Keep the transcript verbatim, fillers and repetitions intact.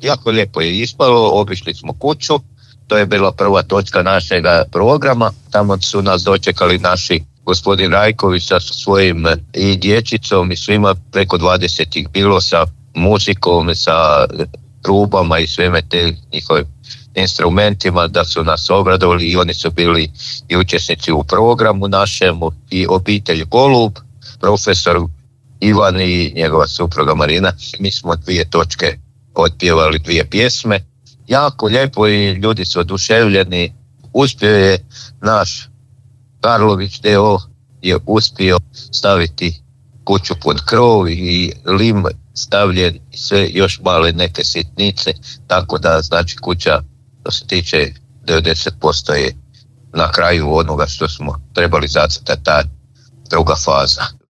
jako lijepo je ispalo, obišli smo kuću, to je bila prva točka našega programa, tamo su nas dočekali naši gospodin Rajković sa svojim i dječicom i svima, preko dvadeset ih bilo sa muzikom, sa trubama i sveme te njihovim instrumentima, da su nas obradovali i oni su bili i učesnici u programu našemu i obitelj Golub, profesor Ivan i njegova supruga Marina. Mi smo dvije točke otpjevali, dvije pjesme. Jako lijepo i ljudi su oduševljeni. Uspio je naš Karlović D O je uspio staviti kuću pod krov i lim stavljen i sve još male neke sitnice, tako da znači kuća što se tiče devedeset posto je na kraju onoga što smo trebali zacrtati, ta druga faza.